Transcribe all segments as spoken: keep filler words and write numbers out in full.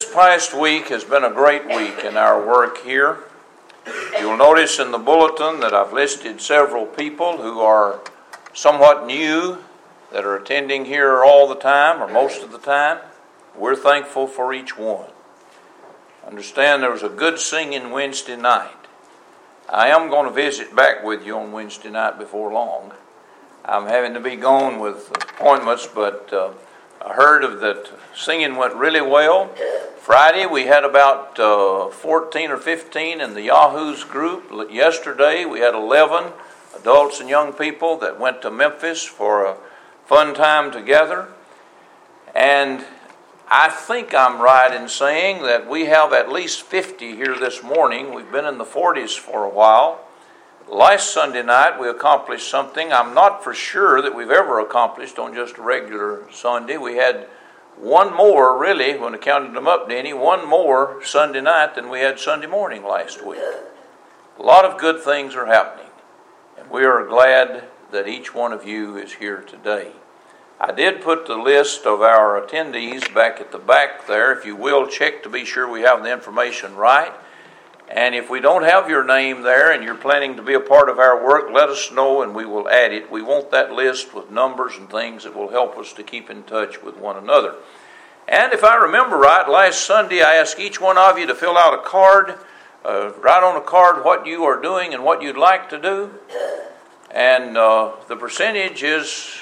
past week has been a great week in our work here. You'll notice in the bulletin that I've listed several people who are somewhat new that are attending here all the time or most of the time. We're thankful for each one. Understand there was a good singing Wednesday night. I am going to visit back with you on Wednesday night before long. I'm having to be gone with appointments, but uh, I heard of that singing went really well. Friday we had about uh, fourteen or fifteen in the Yahoos group. Yesterday we had eleven adults and young people that went to Memphis for a fun time together. And I think I'm right in saying that we have at least fifty here this morning. We've been in the forties for a while. Last Sunday night we accomplished something I'm not for sure that we've ever accomplished on just a regular Sunday. We had one more, really, when I counted them up, Denny, one more Sunday night than we had Sunday morning last week. A lot of good things are happening, and we are glad that each one of you is here today. I did put the list of our attendees back at the back there. If you will, check to be sure we have the information right. And if we don't have your name there and you're planning to be a part of our work, let us know and we will add it. We want that list with numbers and things that will help us to keep in touch with one another. And if I remember right, last Sunday I asked each one of you to fill out a card, uh, write on a card what you are doing and what you'd like to do. And uh, the percentage is,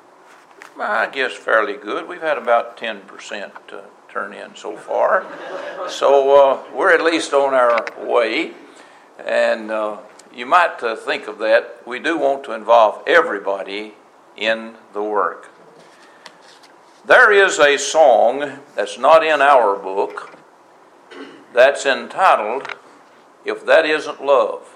I guess, fairly good. We've had about ten percent uh, turn in so far. So uh, we're at least on our way. And uh, you might uh, think of that. We do want to involve everybody in the work. There is a song that's not in our book that's entitled, If That Isn't Love.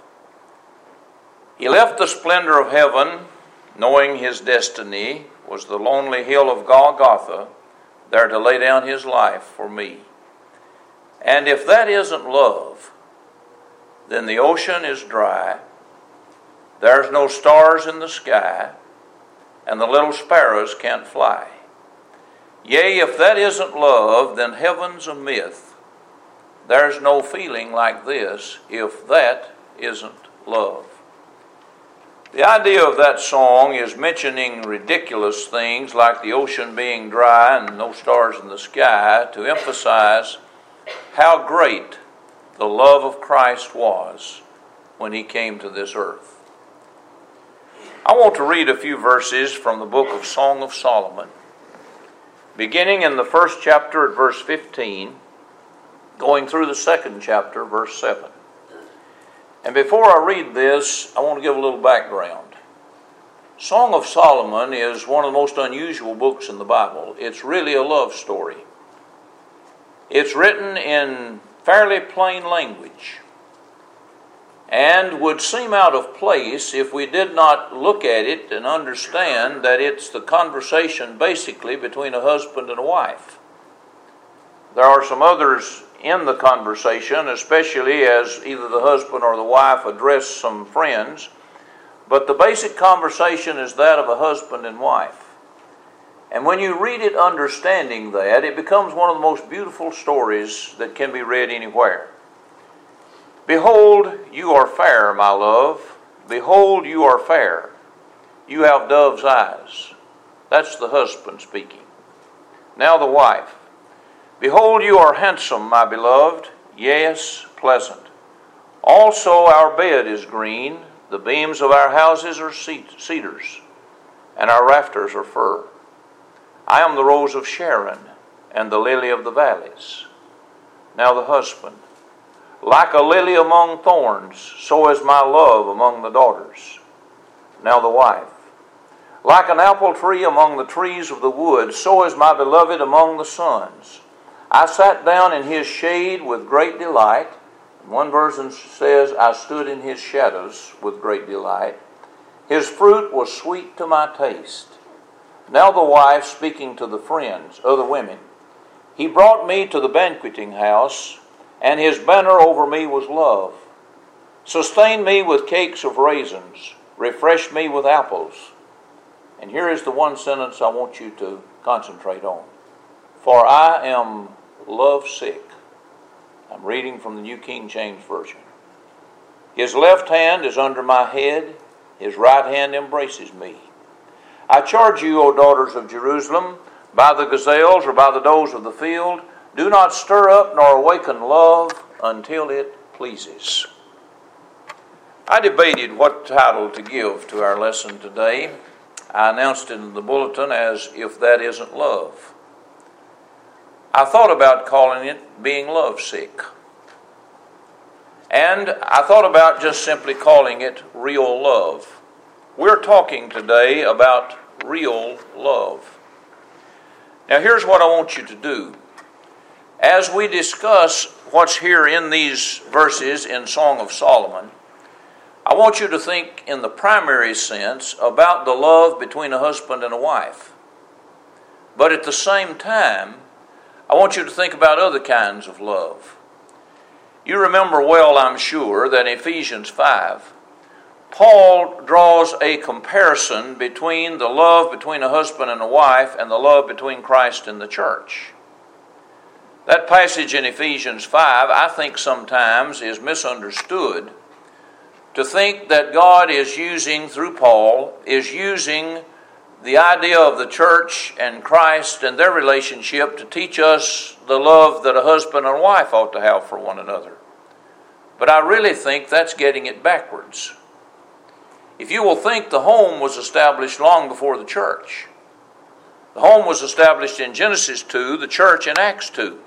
He left the splendor of heaven, knowing his destiny was the lonely hill of Golgotha, there to lay down his life for me. And if that isn't love, then the ocean is dry, there's no stars in the sky, and the little sparrows can't fly. Yea, if that isn't love, then heaven's a myth. There's no feeling like this if that isn't love. The idea of that song is mentioning ridiculous things like the ocean being dry and no stars in the sky to emphasize how great the love of Christ was when he came to this earth. I want to read a few verses from the book of Song of Solomon, beginning in the first chapter at verse fifteen, going through the second chapter, verse seven. And before I read this, I want to give a little background. Song of Solomon is one of the most unusual books in the Bible. It's really a love story. It's written in fairly plain language and would seem out of place if we did not look at it and understand that it's the conversation basically between a husband and a wife. There are some others in the conversation, especially as either the husband or the wife address some friends. But the basic conversation is that of a husband and wife. And when you read it understanding that, it becomes one of the most beautiful stories that can be read anywhere. Behold, you are fair, my love. Behold, you are fair. You have dove's eyes. That's the husband speaking. Now the wife. Behold, you are handsome, my beloved, yes, pleasant. Also our bed is green, the beams of our houses are cedars, and our rafters are fir. I am the rose of Sharon, and the lily of the valleys. Now the husband. Like a lily among thorns, so is my love among the daughters. Now the wife. Like an apple tree among the trees of the wood, so is my beloved among the sons. I sat down in his shade with great delight. One version says, I stood in his shadows with great delight. His fruit was sweet to my taste. Now the wife speaking to the friends, other women. He brought me to the banqueting house, and his banner over me was love. Sustained me with cakes of raisins, refreshed me with apples. And here is the one sentence I want you to concentrate on. For I am lovesick. I'm reading from the New King James Version. His left hand is under my head, his right hand embraces me. I charge you, O daughters of Jerusalem, by the gazelles or by the does of the field, do not stir up nor awaken love until it pleases. I debated what title to give to our lesson today. I announced it in the bulletin as If That Isn't Love. I thought about calling it Being Lovesick. And I thought about just simply calling it Real Love. We're talking today about real love. Now here's what I want you to do. As we discuss what's here in these verses in Song of Solomon, I want you to think in the primary sense about the love between a husband and a wife. But at the same time, I want you to think about other kinds of love. You remember well, I'm sure, that in Ephesians five, Paul draws a comparison between the love between a husband and a wife and the love between Christ and the church. That passage in Ephesians five, I think sometimes is misunderstood to think that God is using, through Paul, is using the idea of the church and Christ and their relationship to teach us the love that a husband and a wife ought to have for one another. But I really think that's getting it backwards. If you will think, the home was established long before the church. The home was established in Genesis two, the church in Acts two.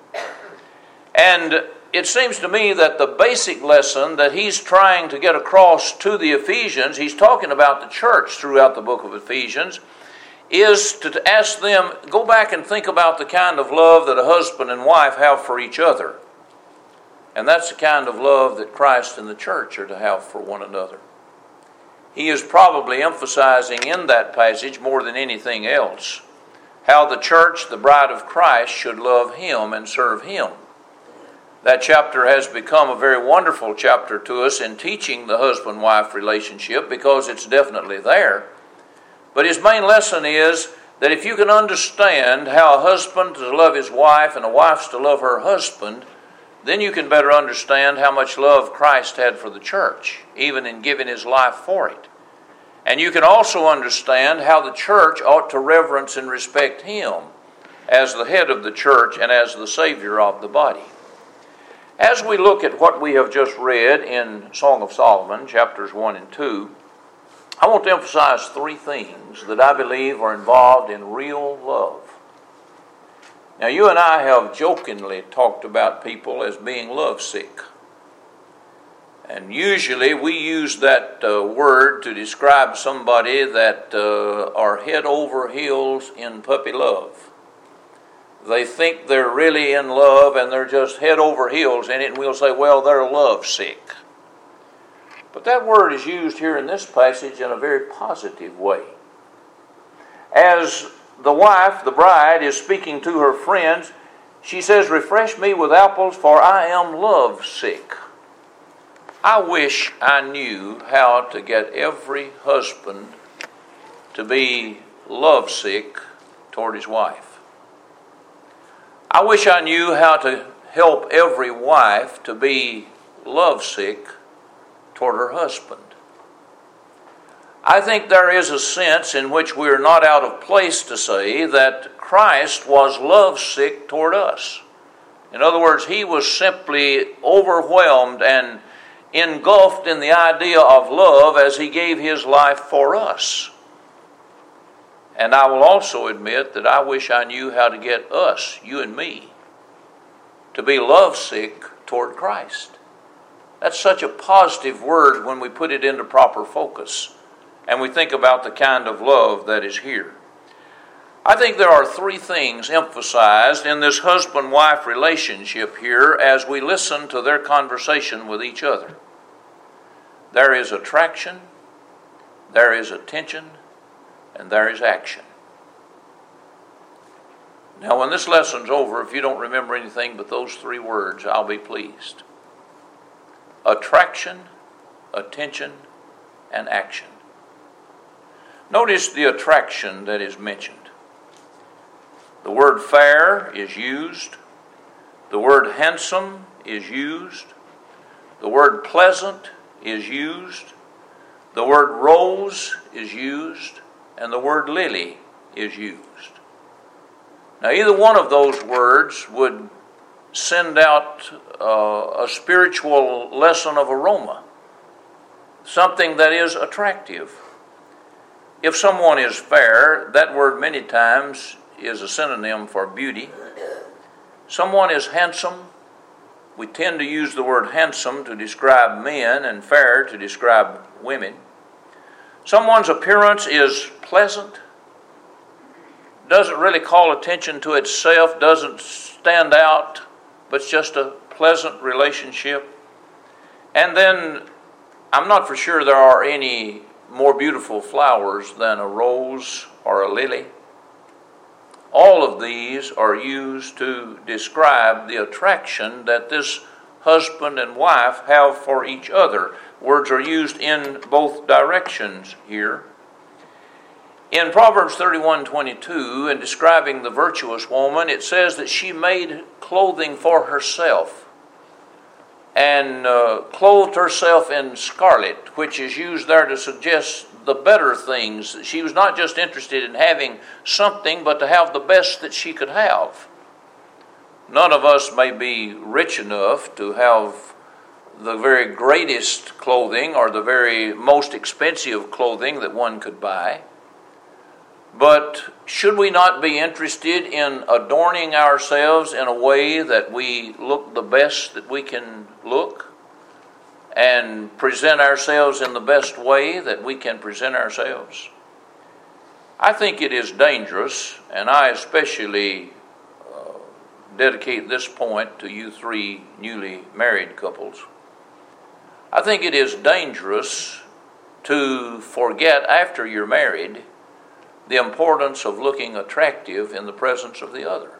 And it seems to me that the basic lesson that he's trying to get across to the Ephesians, he's talking about the church throughout the book of Ephesians, is to ask them, go back and think about the kind of love that a husband and wife have for each other. And that's the kind of love that Christ and the church are to have for one another. He is probably emphasizing in that passage more than anything else how the church, the bride of Christ, should love him and serve him. That chapter has become a very wonderful chapter to us in teaching the husband-wife relationship because it's definitely there. But his main lesson is that if you can understand how a husband to love his wife and a wife's to love her husband, then you can better understand how much love Christ had for the church, even in giving his life for it. And you can also understand how the church ought to reverence and respect him as the head of the church and as the Savior of the body. As we look at what we have just read in Song of Solomon, chapters one and two, I want to emphasize three things that I believe are involved in real love. Now, you and I have jokingly talked about people as being lovesick. And usually we use that uh, word to describe somebody that uh, are head over heels in puppy love. They think they're really in love and they're just head over heels in it, and we'll say, well, they're lovesick. But that word is used here in this passage in a very positive way. As the wife, the bride, is speaking to her friends, she says, refresh me with apples, for I am lovesick. I wish I knew how to get every husband to be lovesick toward his wife. I wish I knew how to help every wife to be lovesick toward her husband. I think there is a sense in which we are not out of place to say that Christ was lovesick toward us. In other words, he was simply overwhelmed and engulfed in the idea of love as he gave his life for us. And I will also admit that I wish I knew how to get us, you and me, to be lovesick toward Christ. That's such a positive word when we put it into proper focus and we think about the kind of love that is here. I think there are three things emphasized in this husband-wife relationship here as we listen to their conversation with each other. There is attraction, there is attention, and there is action. Now, when this lesson's over, if you don't remember anything but those three words, I'll be pleased. Attraction, attention, and action. Notice the attraction that is mentioned. The word fair is used. The word handsome is used. The word pleasant is used. The word rose is used. And the word lily is used. Now, either one of those words would send out uh, a spiritual lesson of aroma, something that is attractive. If someone is fair, that word many times is a synonym for beauty. Someone is handsome. We tend to use the word handsome to describe men and fair to describe women. Someone's appearance is pleasant, doesn't really call attention to itself, doesn't stand out, but it's just a pleasant relationship. And then, I'm not for sure there are any more beautiful flowers than a rose or a lily. All of these are used to describe the attraction that this husband and wife have for each other. Words are used in both directions here. In Proverbs thirty-one twenty-two, in describing the virtuous woman, it says that she made clothing for herself and uh, clothed herself in scarlet, which is used there to suggest the better things. She was not just interested in having something, but to have the best that she could have. None of us may be rich enough to have the very greatest clothing or the very most expensive clothing that one could buy. But should we not be interested in adorning ourselves in a way that we look the best that we can look and present ourselves in the best way that we can present ourselves? I think it is dangerous, and I especially uh, dedicate this point to you three newly married couples. I think it is dangerous to forget after you're married the importance of looking attractive in the presence of the other.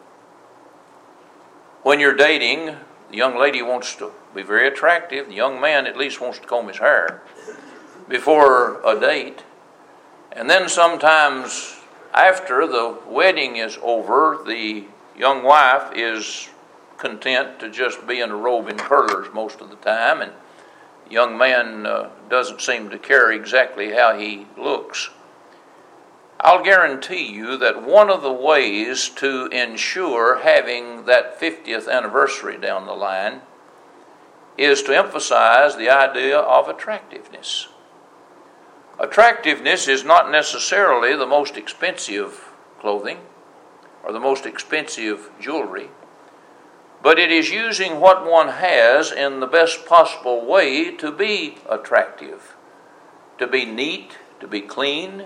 When you're dating, the young lady wants to be very attractive. The young man at least wants to comb his hair before a date. And then sometimes after the wedding is over, the young wife is content to just be in a robe and curlers most of the time, and the young man uh, doesn't seem to care exactly how he looks. I'll guarantee you that one of the ways to ensure having that fiftieth anniversary down the line is to emphasize the idea of attractiveness. Attractiveness is not necessarily the most expensive clothing or the most expensive jewelry, but it is using what one has in the best possible way to be attractive, to be neat, to be clean.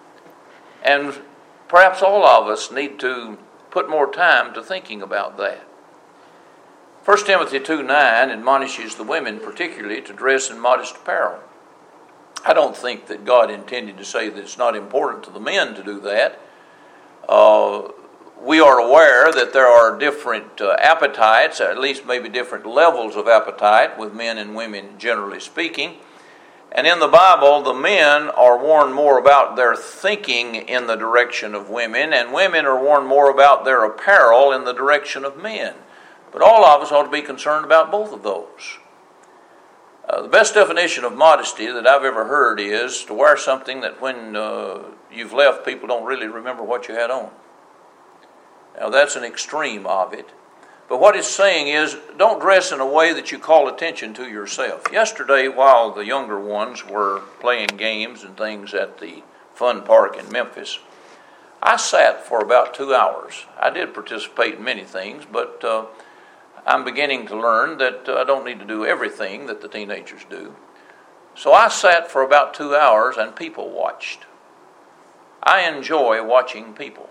And perhaps all of us need to put more time to thinking about that. First Timothy two nine admonishes the women particularly to dress in modest apparel. I don't think that God intended to say that it's not important to the men to do that. Uh, we are aware that there are different uh, appetites, or at least maybe different levels of appetite with men and women generally speaking. And in the Bible, the men are warned more about their thinking in the direction of women, and women are warned more about their apparel in the direction of men. But all of us ought to be concerned about both of those. Uh, the best definition of modesty that I've ever heard is to wear something that when uh, you've left, people don't really remember what you had on. Now, that's an extreme of it. But what it's saying is, don't dress in a way that you call attention to yourself. Yesterday, while the younger ones were playing games and things at the fun park in Memphis, I sat for about two hours. I did participate in many things, but uh, I'm beginning to learn that uh, I don't need to do everything that the teenagers do. So I sat for about two hours and people watched. I enjoy watching people.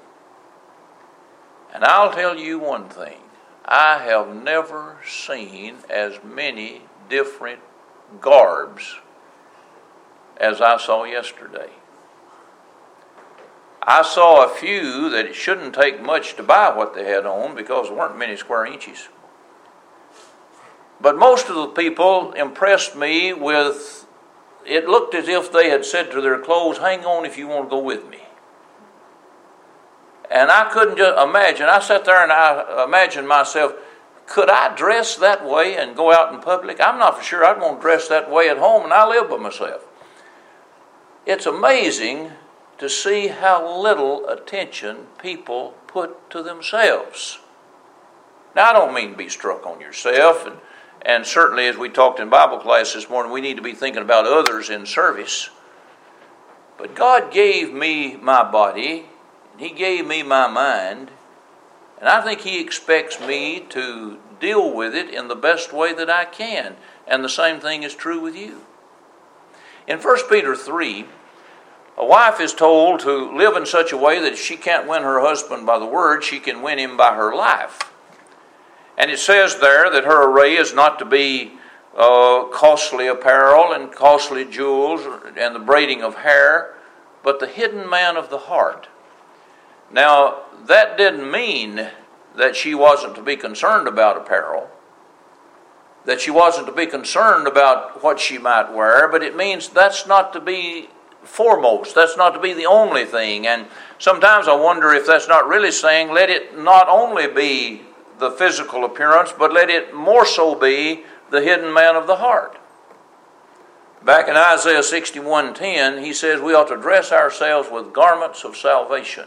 And I'll tell you one thing. I have never seen as many different garbs as I saw yesterday. I saw a few that it shouldn't take much to buy what they had on because there weren't many square inches. But most of the people impressed me with, it looked as if they had said to their clothes, hang on if you want to go with me. And I couldn't just imagine. I sat there and I imagined myself, could I dress that way and go out in public? I'm not for sure I'd want to dress that way at home, and I live by myself. It's amazing to see how little attention people put to themselves. Now, I don't mean to be struck on yourself, and, and certainly as we talked in Bible class this morning, we need to be thinking about others in service. But God gave me my body, and He gave me my mind, and I think He expects me to deal with it in the best way that I can. And the same thing is true with you. In First Peter three, a wife is told to live in such a way that if she can't win her husband by the word, she can win him by her life. And it says there that her array is not to be uh, costly apparel and costly jewels and the braiding of hair, but the hidden man of the heart. Now, that didn't mean that she wasn't to be concerned about apparel, that she wasn't to be concerned about what she might wear, but it means that's not to be foremost. That's not to be the only thing. And sometimes I wonder if that's not really saying let it not only be the physical appearance, but let it more so be the hidden man of the heart. Back in Isaiah sixty-one ten, he says we ought to dress ourselves with garments of salvation.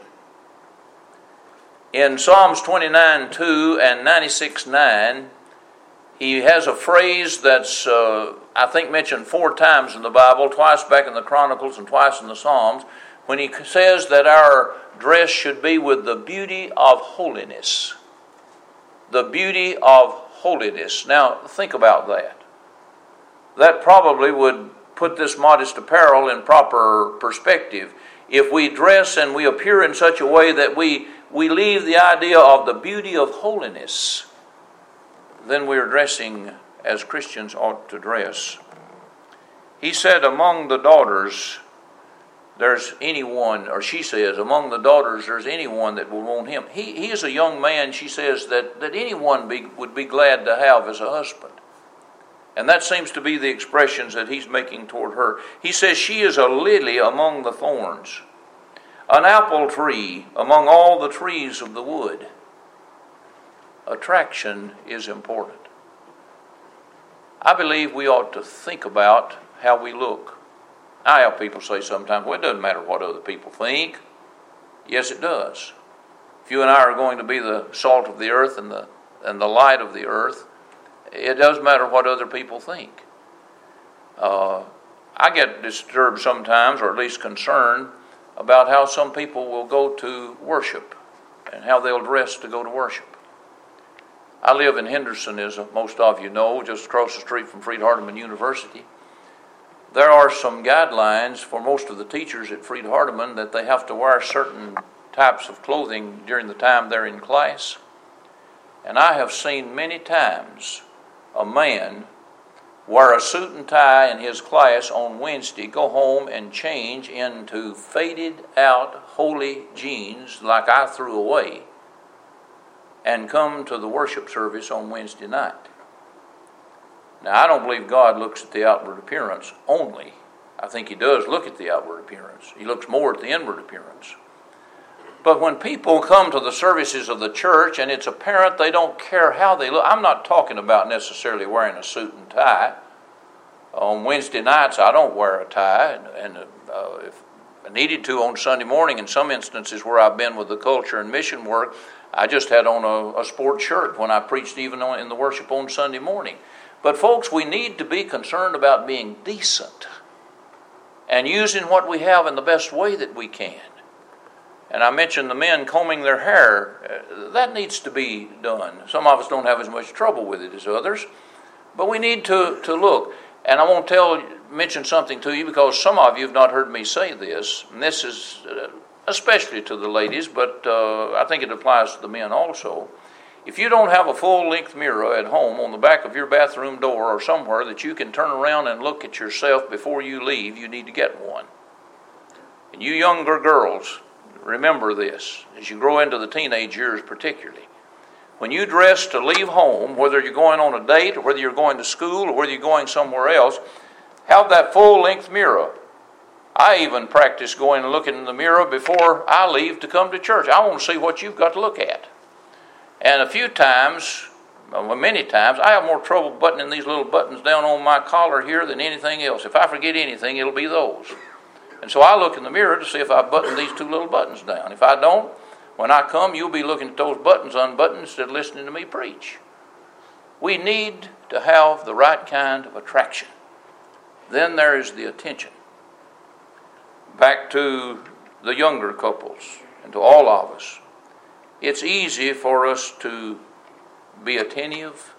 In Psalms twenty-nine two and ninety-six nine, he has a phrase that's, uh, I think, mentioned four times in the Bible, twice back in the Chronicles and twice in the Psalms, when he says that our dress should be with the beauty of holiness. The beauty of holiness. Now, think about that. That probably would put this modest apparel in proper perspective. If we dress and we appear in such a way that we, we leave the idea of the beauty of holiness, then we are dressing as Christians ought to dress. He said, among the daughters, there's anyone, or she says, among the daughters, there's anyone that will want him. He, he is a young man, she says, that, that anyone be, would be glad to have as a husband. And that seems to be the expressions that he's making toward her. He says she is a lily among the thorns, an apple tree among all the trees of the wood. Attraction is important. I believe we ought to think about how we look. I have people say sometimes, well, it doesn't matter what other people think. Yes, it does. If you and I are going to be the salt of the earth and the and the light of the earth, it does matter what other people think. Uh, I get disturbed sometimes, or at least concerned, about how some people will go to worship and how they'll dress to go to worship. I live in Henderson, as most of you know, just across the street from Freed-Hardeman University. There are some guidelines for most of the teachers at Freed-Hardeman that they have to wear certain types of clothing during the time they're in class. And I have seen many times a man wear a suit and tie in his class on Wednesday, go home and change into faded out holy jeans like I threw away, and come to the worship service on Wednesday night. Now, I don't believe God looks at the outward appearance only. I think He does look at the outward appearance. He looks more at the inward appearance. But when people come to the services of the church and it's apparent they don't care how they look, I'm not talking about necessarily wearing a suit and tie. On Wednesday nights, I don't wear a tie, and, and uh, if I needed to on Sunday morning, in some instances where I've been with the culture and mission work, I just had on a, a sports shirt when I preached even on, in the worship on Sunday morning. But folks, we need to be concerned about being decent and using what we have in the best way that we can. And I mentioned the men combing their hair. Uh, that needs to be done. Some of us don't have as much trouble with it as others, but we need to, to look. And I want to tell, mention something to you, because some of you have not heard me say this, and this is uh, especially to the ladies, but uh, I think it applies to the men also. If you don't have a full-length mirror at home on the back of your bathroom door or somewhere that you can turn around and look at yourself before you leave, you need to get one. And you younger girls, remember this, as you grow into the teenage years particularly. When you dress to leave home, whether you're going on a date or whether you're going to school or whether you're going somewhere else, have that full-length mirror. I even practice going and looking in the mirror before I leave to come to church. I want to see what you've got to look at. And a few times, Well, many times, I have more trouble buttoning these little buttons down on my collar here than anything else. If I forget anything, it'll be those. And so I look in the mirror to see if I button these two little buttons down. If I don't, when I come, you'll be looking at those buttons unbuttoned instead of listening to me preach. We need to have the right kind of attraction. Then there is the attention. Back to the younger couples and to all of us. It's easy for us to be attentive,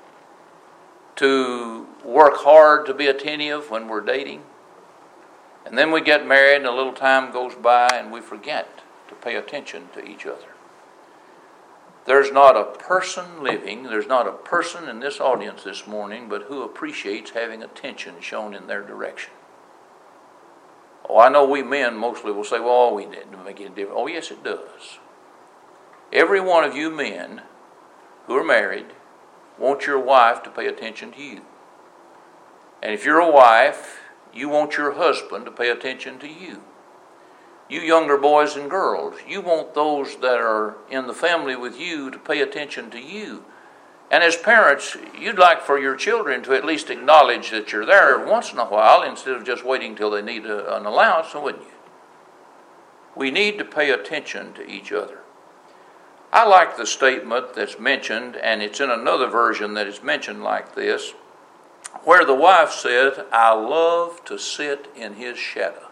to work hard to be attentive when we're dating. And then we get married and a little time goes by and we forget to pay attention to each other. There's not a person living, there's not a person in this audience this morning but who appreciates having attention shown in their direction. Oh, I know we men mostly will say, well, we didn't make any difference. Oh, yes, it does. Every one of you men who are married want your wife to pay attention to you. And if you're a wife, you want your husband to pay attention to you. You younger boys and girls, you want those that are in the family with you to pay attention to you. And as parents, you'd like for your children to at least acknowledge that you're there once in a while instead of just waiting till they need a, an allowance, wouldn't you? We need to pay attention to each other. I like the statement that's mentioned, and it's in another version that is mentioned like this, where the wife said, I love to sit in his shadow.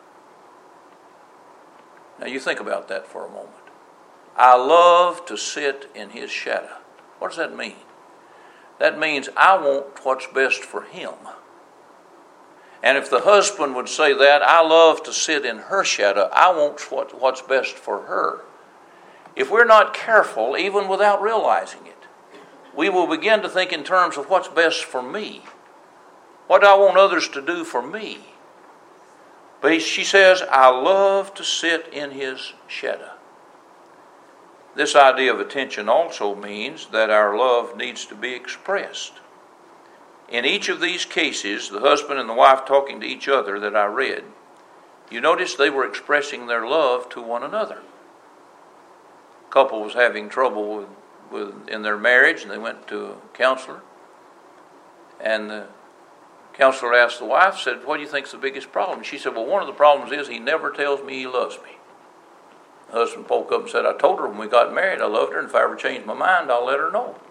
Now you think about that for a moment. I love to sit in his shadow. What does that mean? That means I want what's best for him. And if the husband would say that, I love to sit in her shadow, I want what, what's best for her. If we're not careful, even without realizing it, we will begin to think in terms of what's best for me. What do I want others to do for me? But she says, I love to sit in his shadow. This idea of attention also means that our love needs to be expressed. In each of these cases, the husband and the wife talking to each other that I read, you notice they were expressing their love to one another. A couple was having trouble with, with in their marriage, and they went to a counselor. And the counselor asked the wife, said, what do you think is the biggest problem? She said, well, one of the problems is he never tells me he loves me. The husband spoke up and said, I told her when we got married I loved her, and if I ever change my mind, I'll let her know.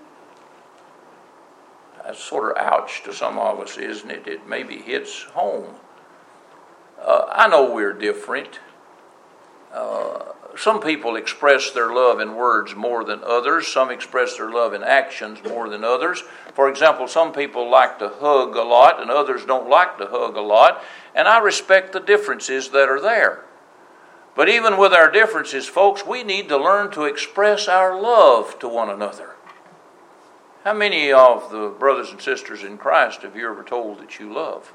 That's sort of ouch to some of us, isn't it? It maybe hits home. Uh, I know we're different. Uh, some people express their love in words more than others. Some express their love in actions more than others. For example, some people like to hug a lot and others don't like to hug a lot. And I respect the differences that are there. But even with our differences, folks, we need to learn to express our love to one another. How many of the brothers and sisters in Christ have you ever told that you love?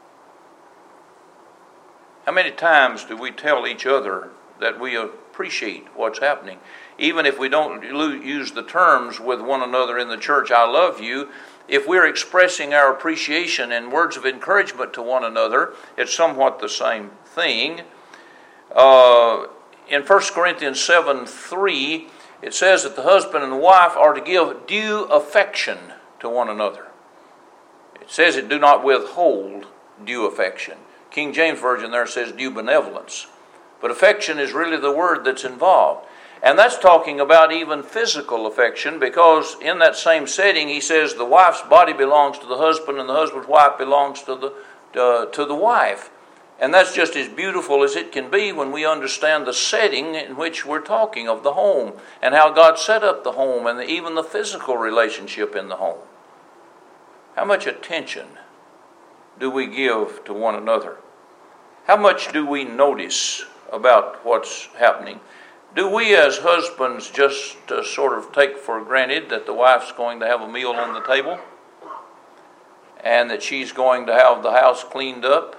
How many times do we tell each other that we appreciate what's happening? Even if we don't use the terms with one another in the church, I love you, if we're expressing our appreciation in words of encouragement to one another, it's somewhat the same thing. Uh, in First Corinthians seven three, it says that the husband and the wife are to give due affection to one another. It says it do not withhold due affection. King James Version there says due benevolence. But affection is really the word that's involved. And that's talking about even physical affection, because in that same setting he says the wife's body belongs to the husband and the husband's wife belongs to the, uh, to the wife. And that's just as beautiful as it can be when we understand the setting in which we're talking of the home and how God set up the home and even the physical relationship in the home. How much attention do we give to one another? How much do we notice about what's happening? Do we as husbands just uh, sort of take for granted that the wife's going to have a meal on the table and that she's going to have the house cleaned up?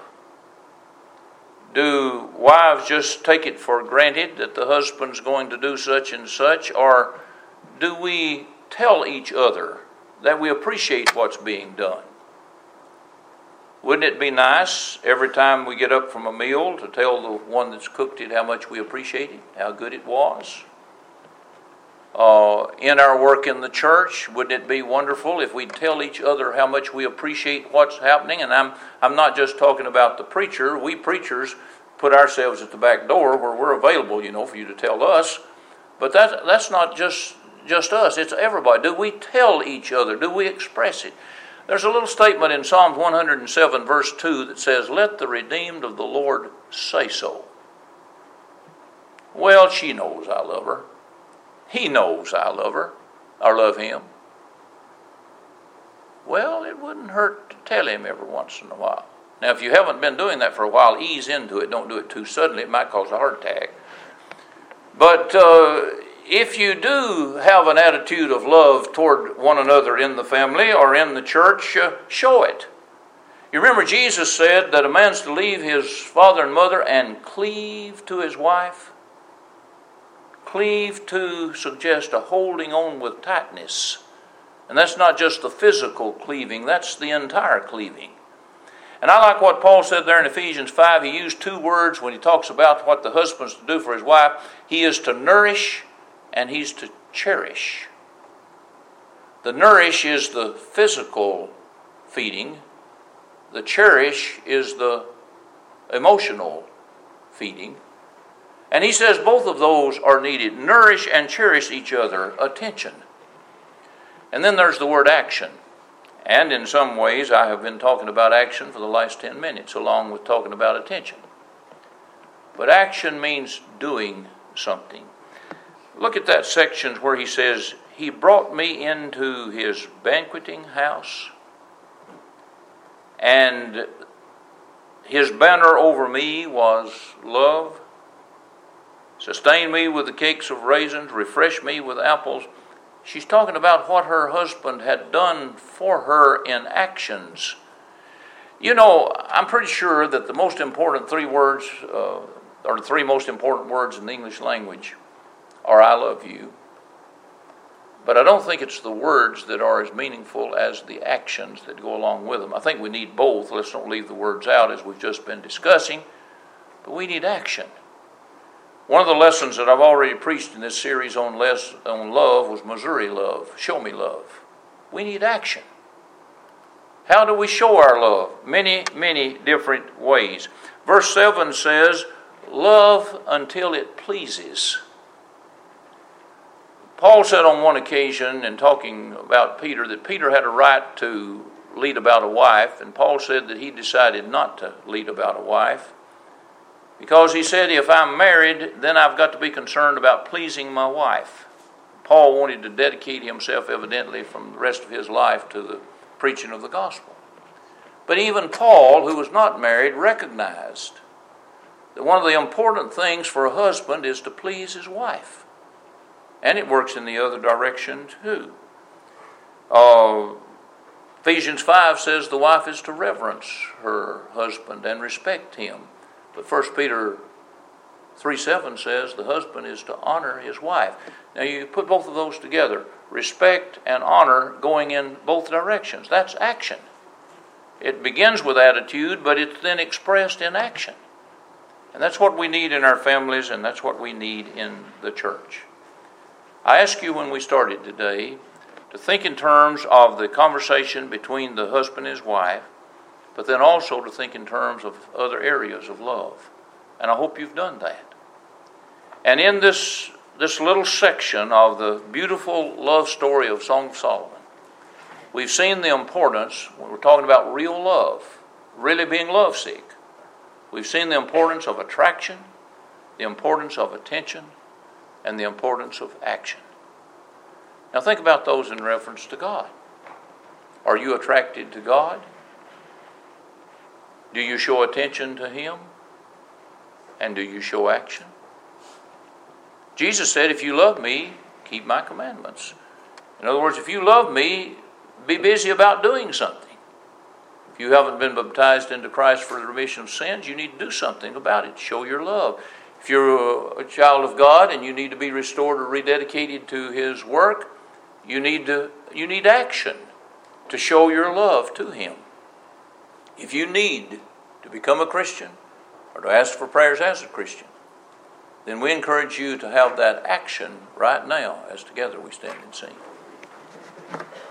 Do wives just take it for granted that the husband's going to do such and such? Or do we tell each other that we appreciate what's being done? Wouldn't it be nice every time we get up from a meal to tell the one that's cooked it how much we appreciate it, how good it was? uh, in our work in the church. Wouldn't it be wonderful if we'd tell each other how much we appreciate what's happening? And I'm I'm not just talking about the preacher. We preachers put ourselves at the back door where we're available, you know, for you to tell us. But that that's not just just us. It's everybody. Do we tell each other? Do we express it? There's a little statement in Psalms one hundred seven, verse two, that says, "Let the redeemed of the Lord say so." Well, she knows I love her. He knows I love her, or love him. Well, it wouldn't hurt to tell him every once in a while. Now, if you haven't been doing that for a while, ease into it. Don't do it too suddenly. It might cause a heart attack. But uh, if you do have an attitude of love toward one another in the family or in the church, uh, show it. You remember Jesus said that a man's to leave his father and mother and cleave to his wife? Cleave to suggests a holding on with tightness. And that's not just the physical cleaving, that's the entire cleaving. And I like what Paul said there in Ephesians five. He used two words when he talks about what the husband's to do for his wife. He is to nourish and he's to cherish. The nourish is the physical feeding. The cherish is the emotional feeding. And he says both of those are needed. Nourish and cherish each other. Attention. And then there's the word action. And in some ways, I have been talking about action for the last ten minutes, along with talking about attention. But action means doing something. Look at that section where he says, "He brought me into his banqueting house, and his banner over me was love. Sustain me with the cakes of raisins, refresh me with apples." She's talking about what her husband had done for her in actions. You know, I'm pretty sure that the most important three words, uh, or the three most important words in the English language are "I love you." But I don't think it's the words that are as meaningful as the actions that go along with them. I think we need both. Let's don't leave the words out as we've just been discussing. But we need action. One of the lessons that I've already preached in this series on, les- on love was Missouri love. Show me love. We need action. How do we show our love? Many, many different ways. Verse seven says, "Love until it pleases." Paul said on one occasion, in talking about Peter, that Peter had a right to lead about a wife, and Paul said that he decided not to lead about a wife. Because he said, if I'm married, then I've got to be concerned about pleasing my wife. Paul wanted to dedicate himself, evidently, from the rest of his life to the preaching of the gospel. But even Paul, who was not married, recognized that one of the important things for a husband is to please his wife. And it works in the other direction, too. Uh, Ephesians five says the wife is to reverence her husband and respect him. But First Peter three seven says the husband is to honor his wife. Now you put both of those together. Respect and honor going in both directions. That's action. It begins with attitude, but it's then expressed in action. And that's what we need in our families, and that's what we need in the church. I asked you when we started today to think in terms of the conversation between the husband and his wife, but then also to think in terms of other areas of love. And I hope you've done that. And in this, this little section of the beautiful love story of Song of Solomon, we've seen the importance, when we're talking about real love, really being lovesick, we've seen the importance of attraction, the importance of attention, and the importance of action. Now think about those in reference to God. Are you attracted to God? Do you show attention to Him? And do you show action? Jesus said, if you love me, keep my commandments. In other words, if you love me, be busy about doing something. If you haven't been baptized into Christ for the remission of sins, you need to do something about it. Show your love. If you're a child of God and you need to be restored or rededicated to His work, you need to you need action to show your love to Him. If you need to become a Christian or to ask for prayers as a Christian, then we encourage you to have that action right now as together we stand and sing.